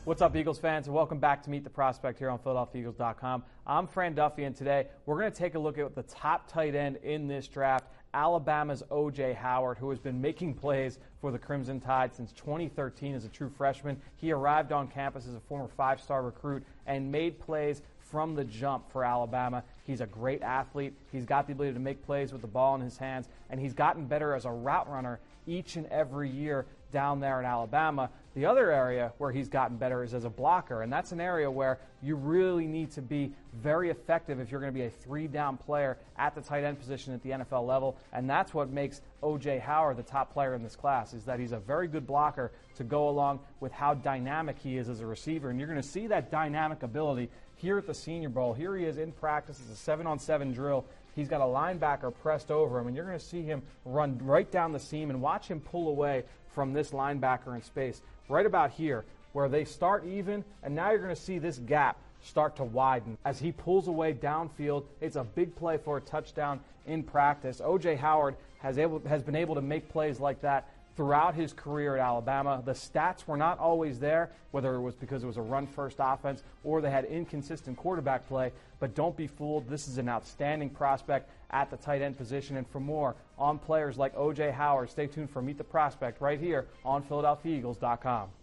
What's up, Eagles fans, and welcome back to Meet the Prospect here on PhiladelphiaEagles.com. I'm Fran Duffy, and today we're going to take a look at the top tight end in this draft, Alabama's O.J. Howard, who has been making plays for the Crimson Tide since 2013 as a true freshman. He arrived on campus as a former five-star recruit and made plays from the jump for Alabama. He's a great athlete. He's got the ability to make plays with the ball in his hands, and he's gotten better as a route runner each and every year down there in Alabama. The other area where he's gotten better is as a blocker, and that's an area where you really need to be very effective if you're going to be a three-down player at the tight end position at the NFL level, and that's what makes O.J. Howard the top player in this class, is that he's a very good blocker to go along with how dynamic he is as a receiver, and you're going to see that dynamic ability here at the Senior Bowl. Here he is in practice. It's a 7-on-7 drill. He's got a linebacker pressed over him, and you're going to see him run right down the seam and watch him pull away from this linebacker in space, right about here, where they start even, and now you're going to see this gap start to widen. As he pulls away downfield, it's a big play for a touchdown in practice. O.J. Howard has been able to make plays like that throughout his career at Alabama. The stats were not always there, whether it was because it was a run-first offense or they had inconsistent quarterback play, but don't be fooled. This is an outstanding prospect at the tight end position. And for more on players like O.J. Howard, stay tuned for Meet the Prospect right here on PhiladelphiaEagles.com.